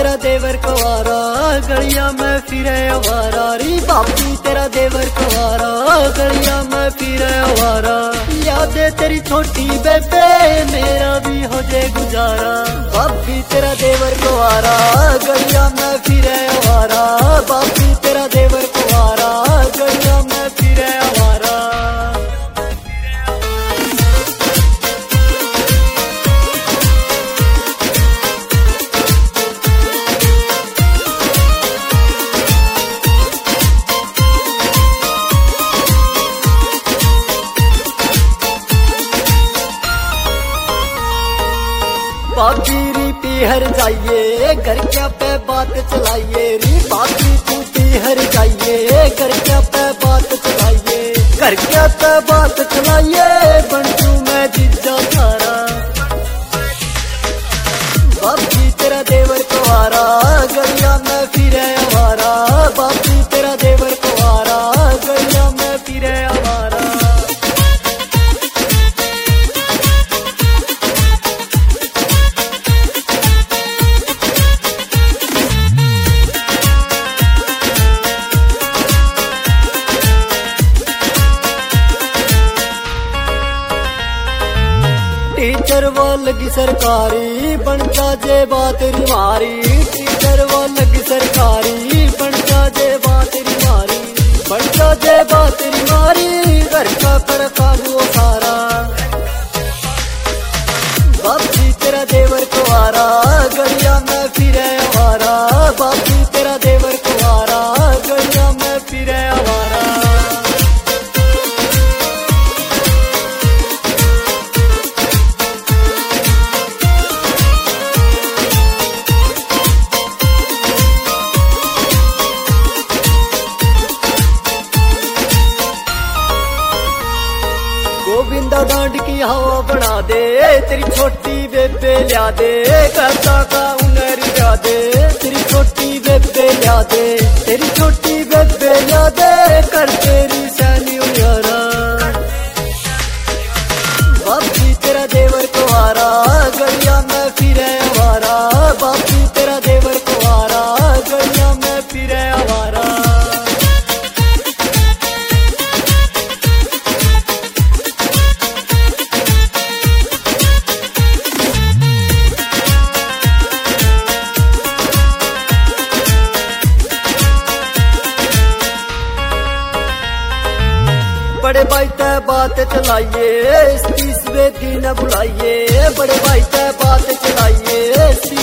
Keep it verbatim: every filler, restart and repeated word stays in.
तेरा देवर कुंवारा गलिया में फिरे अवारा री बापी तेरा देवर कुंवारा गलिया में फिरे अवारा यादें तेरी छोटी बेबे मेरा भी हो जाए गुजारा बापी तेरा देवर कुंवारा गलिया में फिरे अवारा बापी तेरा देवर कुंवारा गलिया में फिरे अवारा। बाबी री पीहर जाइए घर क्या पे बात चलाइए री बाबी तू पीहर जाइए घर क्या पे बात चलाइए घर क्या पे बात चलाइए बंटू मैं जीजा थारा बाबी तेरा देवर कुंवारा गलिया में फिरे अवारा बाबी तेरा देवर कुंवारा गलिया में फिरे अवारा। टीचर वो लगी सरकारी बन जाजे बात री मारी टीचर वो लगी सरकारी बन जाजे बात री मारी बन जाजे बात री मारी घर का कर काबू सारा बापी तेरा देवर कुंवारा गलिया में फिरे अवारा बापी तेरा देवर कुंवारा गलिया में फिरे अवारा। गोविंदा डांड की हवा बना दे तेरी छोटी बेबे लिया दे करता का उनर लिया दे तेरी छोटी बेबे लिया दे तेरी छोटी बेबे लिया दे कर तेरी सैनी उयारा बापी तेरा देवर कुंवारा गलिया में फिरे अवारा बापी तेरा देवर कुंवारा गलिया में फिरे अवारा। बड़े भाई तय बात चलाइए तीसवें दिन बुलाइए बड़े भाई तय बात चलाइए।